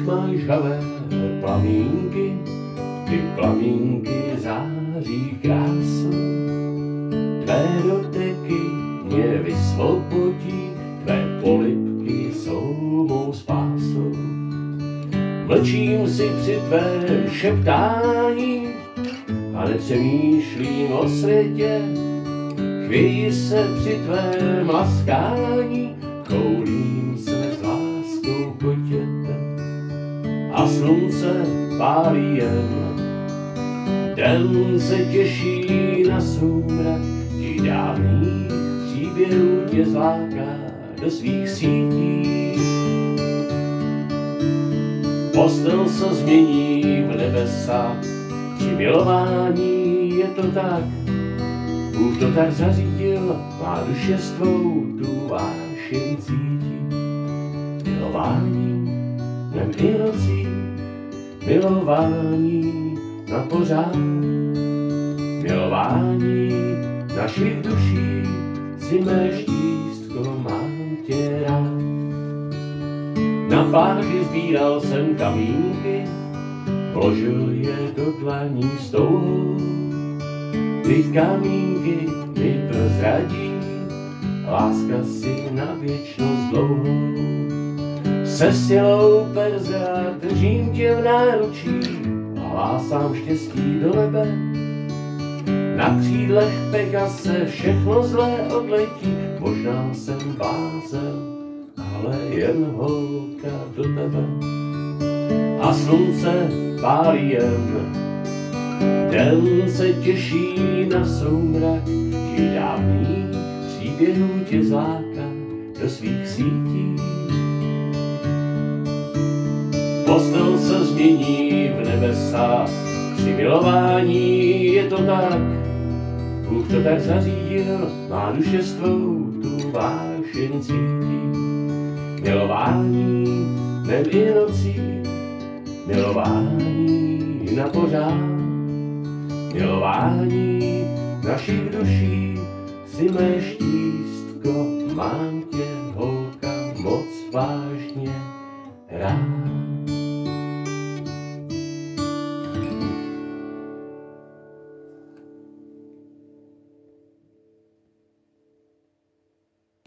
máš žhavé plamínky, ty plamínky září krásou. Tvé doteky mě vysvobodí, tvé polibky jsou mou spásou. Mlčím si při tvém šeptání a nepřemýšlím o světě. Chvěji se při tvém laskání, koulím se s láskou kotěte. A slunce pálí jen, den se těší na soumrak, ti dávných příběhů tě zláká do svých sítí. Postel se změní v nebesa, při milování je to tak. Bůh to tak zařídil, má duše s tvou tu vášeň cítí. Milování dnem i nocí, milování na pořád. Milování našich duší, si mé štístko, mám tě rád. Na pláži sbíral jsem kamínky, vložil je do dlaní s touhou. Ty kamínky mi prozradí, láska si na věčnost dlouhou. Se silou perza držím tě v náručí a hlásám štěstí do nebe. Na křídlech Pegase všechno zlé odletí, možná jsem blázen, ale jen holka do tebe. A slunce pálí jen, den se těší na soumrak, ti dávných příběhů tě zláká do svých sítí. Postel se změní v nebesa, při milování je to tak. Bůh to tak zařídil, má duše s tvou tu vášeň cítí. Milování dnem i nocí, milování na pořád. Milování našich duší, si mé štístko, mám tě, holka, moc vážně rád.